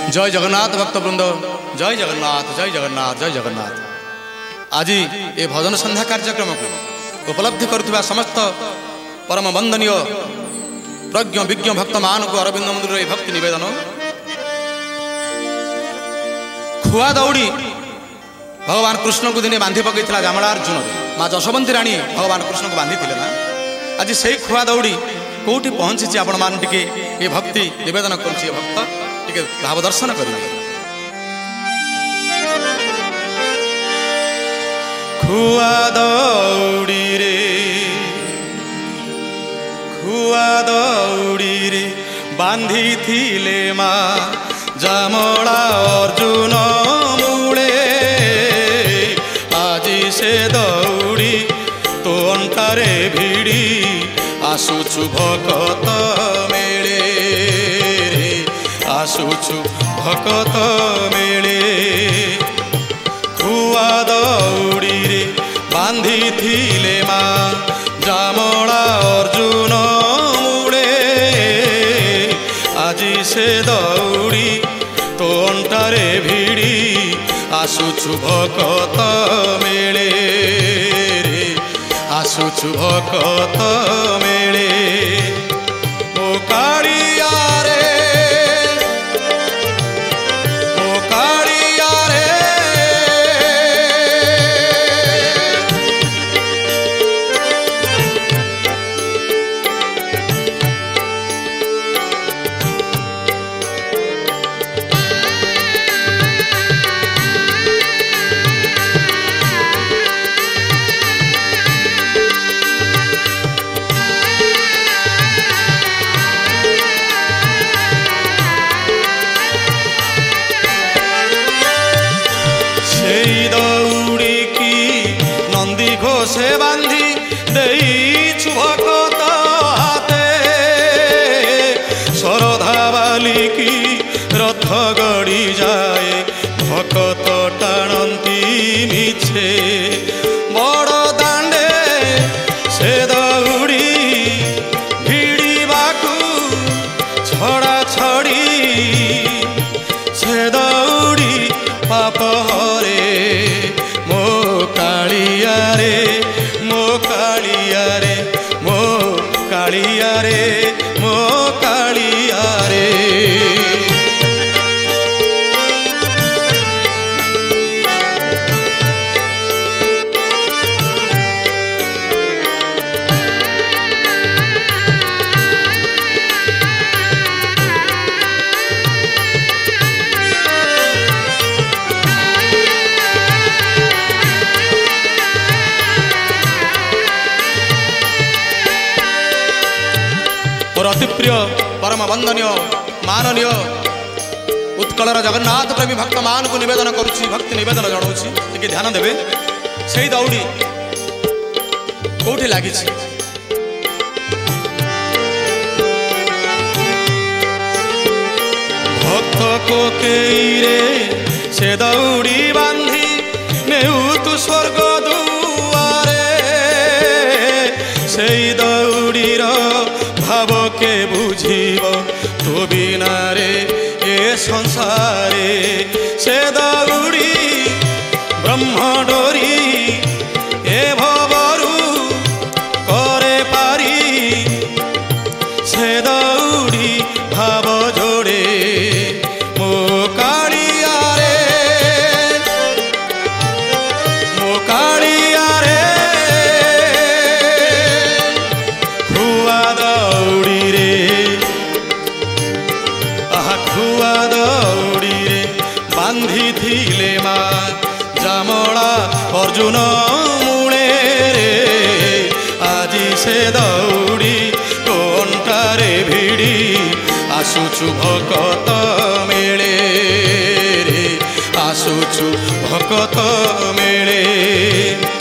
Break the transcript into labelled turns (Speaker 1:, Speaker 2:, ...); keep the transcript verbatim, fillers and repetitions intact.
Speaker 1: जय जगन्नाथ भक्तवृंद, जय जगन्नाथ जय जगन्नाथ जय जगन्नाथ। आज ये भजन संध्या कार्यक्रम को उपलब्धि करुवा समस्त परम वंदनीय प्रज्ञ विज्ञ भक्त मान को अरविंद मंदिर ये भक्ति निवेदन। खुआ दौड़ी भगवान कृष्ण को दिने बांधि पकई जामला अर्जुन माँ जशवंती राणी भगवान कृष्ण को बांधि ना। आज से खुआ दौड़ी कौटी पहुंची आपण मान टिके ये भक्ति निवेदन करुच्ची भक्त टिके भाव दर्शन करेंगे। खुआ दौड़ी रे खुआ दौड़ी रे बांधी थिले माँ जामला अर्जुन मूले। आज से दौड़ी तो अंटारे भिड़ी आसुचु भकत मेले रे आसुचु भकत मेले। खुआ दौड़ी रे बांधी थिले माँ जामला अर्जुन मूले। आज से दौड़ी तो अंटारे भिड़ी आसुचु भकत मेले रे आसुचु भकत मेले। ओ कालिया रे ओ कालिया रे से बांधी देईछु भकत हाथे। शरधा बालिकी रथ गड़ी जाए भकत टाणती मिछे। बड़ दांडे से दौड़ी भिड़िबाकू छड़ा छड़ी से दौड़ी पाप हरे मो कालिया रे मो कालिया रे मो कालिया रे मो कालिया रे। और अति प्रिय परम वंदनीय माननीय उत्कलर जगन्नाथ प्रेमी भक्त मान को निवेदन करुच्ची भक्ति निवेदन जनाऊँगी टिके ध्यान देवे। से दौड़ी कौटी लगी भक्त को केरे से दौड़ी बांधी नेऊ तु स्वर्ग दुआरे। से दौड़ीर भाव के बुझीब तो बिना रे ए संसारे। से दौड़ी ब्रह्म डोरी ए भवरु करे पारी। से दौड़ी भाव जोड़े मो कालिया रे मो कालिया रे। खुआ दौड़ी रे आहा खुआ दौड़ी रे बांधी थिले माँ जामला अर्जुन मूले रे। आज से दौड़ी तो अंटारे भिड़ी आसुचु भकत मेले रे आसुचु भकत मेले।